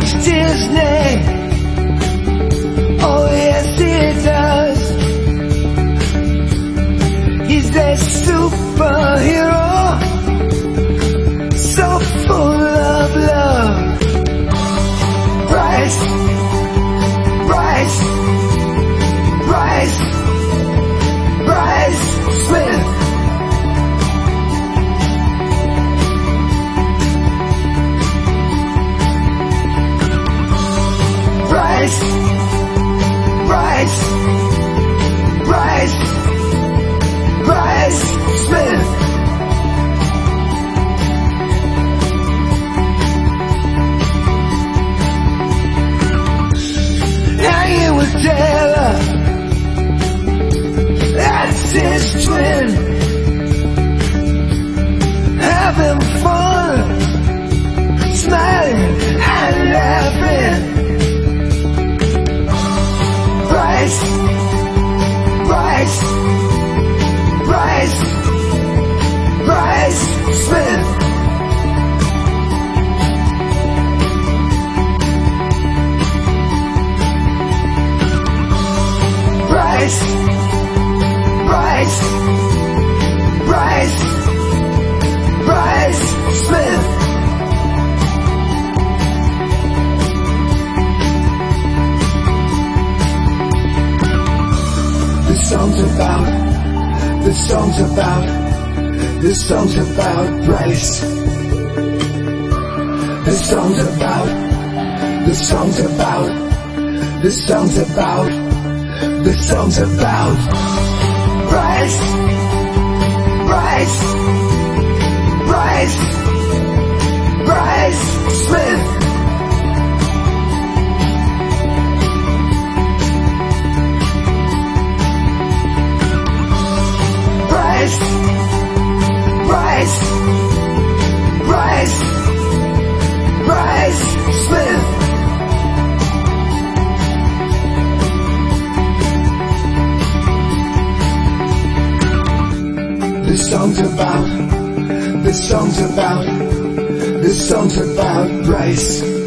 likes Disney. Oh yes he does. He's that superhero, so full of love. Bryce, Bryce, Bryce, Bryce Smith. Bryce, Bryce, Bryce, Bryce Smith. Hanging with Taylor, that's his twin. Having fun, smiling and laughing. Bryce, Bryce, Bryce, Bryce Smith. Bryce, Bryce, Bryce, Bryce Smith. This song's about Bryce. This song's about Bryce, Bryce, Bryce, Bryce Smith. Bryce, Bryce, Bryce, Bryce Smith. This song's about Bryce.